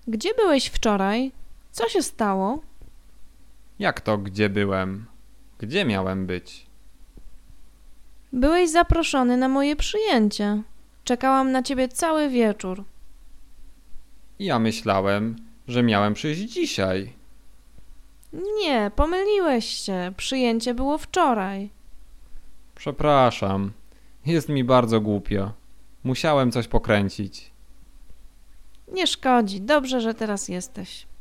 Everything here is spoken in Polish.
Gdzie byłeś wczoraj? Co się stało? Jak to gdzie byłem? Gdzie miałem być? Byłeś zaproszony na moje przyjęcie. Czekałam na ciebie cały wieczór. Ja myślałem, że miałem przyjść dzisiaj. Nie, pomyliłeś się. Przyjęcie było wczoraj. Przepraszam. Jest mi bardzo głupio. Musiałem coś pokręcić. Nie szkodzi. Dobrze, że teraz jesteś.